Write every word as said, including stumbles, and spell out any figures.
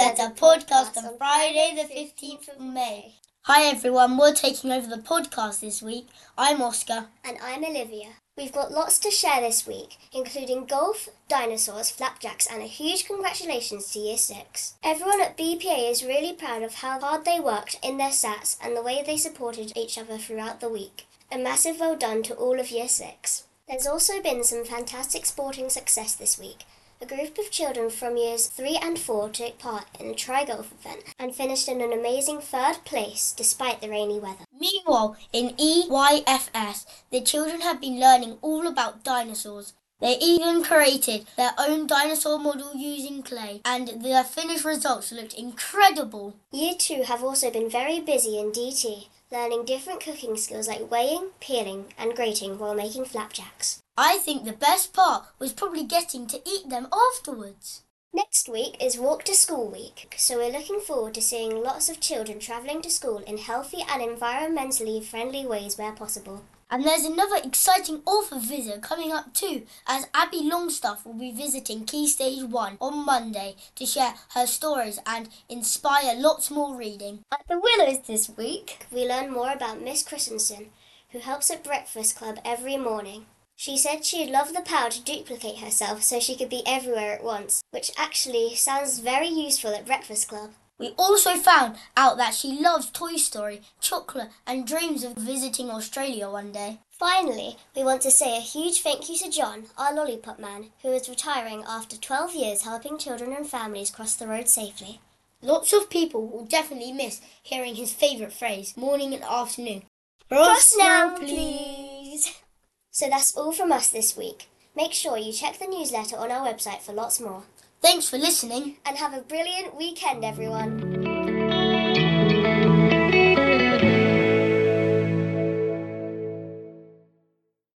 Newsletter podcast on Friday the fifteenth of May. Hi everyone, we're taking over the podcast this week. I'm Oscar. And I'm Olivia. We've got lots to share this week, including golf, dinosaurs, flapjacks and a huge congratulations to Year six. Everyone at B P A is really proud of how hard they worked in their sats and the way they supported each other throughout the week. A massive well done to all of Year six. There's also been some fantastic sporting success this week. A group of children from years three and four took part in a tri-golf event and finished in an amazing third place despite the rainy weather. Meanwhile, in E Y F S, the children have been learning all about dinosaurs. They even created their own dinosaur model using clay, and their finished results looked incredible. Year two have also been very busy in D T, learning different cooking skills like weighing, peeling and grating while making flapjacks. I think the best part was probably getting to eat them afterwards. Next week is Walk to School Week, so we're looking forward to seeing lots of children travelling to school in healthy and environmentally friendly ways where possible. And there's another exciting author visit coming up too, as Abby Longstaff will be visiting Key Stage one on Monday to share her stories and inspire lots more reading. At the Willows this week, we learn more about Miss Christensen, who helps at Breakfast Club every morning. She said she'd love the power to duplicate herself so she could be everywhere at once, which actually sounds very useful at Breakfast Club. We also found out that she loves Toy Story, chocolate and dreams of visiting Australia one day. Finally, we want to say a huge thank you to John, our lollipop man, who is retiring after twelve years helping children and families cross the road safely. Lots of people will definitely miss hearing his favourite phrase, morning and afternoon. Cross now, please! So that's all from us this week. Make sure you check the newsletter on our website for lots more. Thanks for listening. And have a brilliant weekend, everyone.